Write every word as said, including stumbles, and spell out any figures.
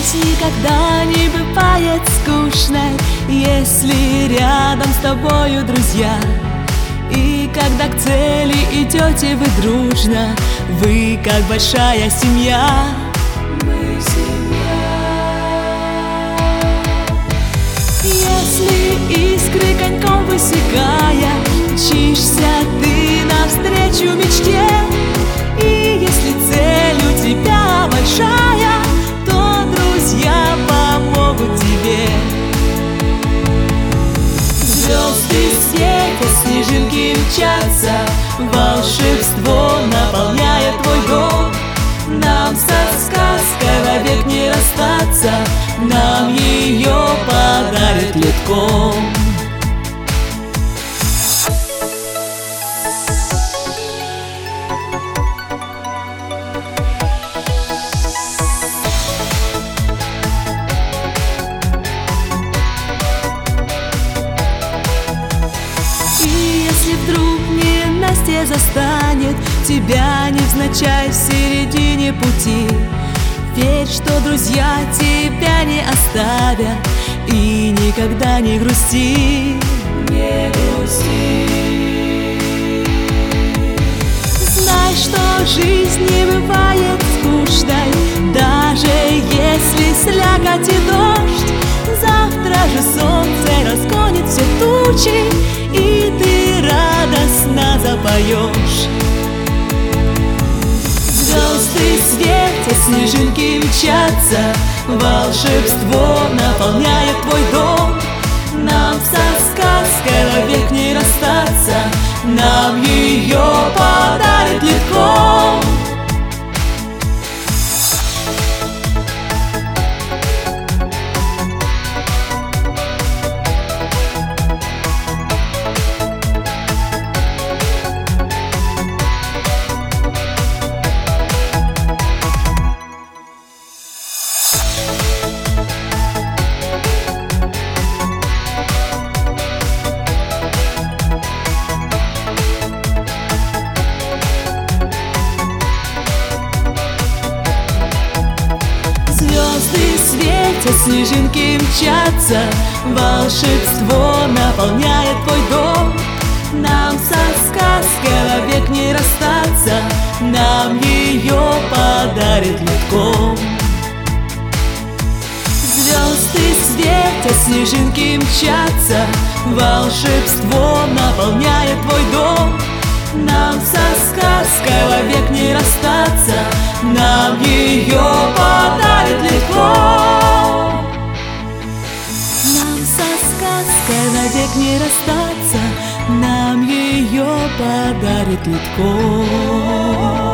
Ведь никогда не бывает скучно, если рядом с тобою друзья. И когда к цели идете вы дружно, вы как большая семья. Мы семья. Если искры коньком высекая, мчишься ты навстречу мечте, и если цель у тебя большая, то друзья помогут тебе. Звезды светят, снежинки мчатся, волшебство наполняет твой дом. Нам со сказкой вовек не расстаться, нам ее подарит легко. Если вдруг ненастье застанет тебя невзначай в середине пути, верь, что друзья тебя не оставят, и никогда не грусти, не грусти. Знай, что жизнь не бывает скучной, даже если слякоть и дождь. Завтра же солнце разгонит все тучи, и ты радостно запоешь. Звезды светят, снежинки мчатся, волшебство наполняет твой дом. Нам со сказкой вовек не расстаться, нам ее подарит легко. Звезды светят, снежинки мчатся, волшебство наполняет твой дом. Нам со сказкой вовек не расстаться, нам ее подарит легко. Звезды светят, снежинки мчатся, волшебство наполняет твой дом. Нам со сказкой вовек не расстаться, нам ее подарит легко. Нам со сказкой вовек не расстаться, нам ее подарит легко.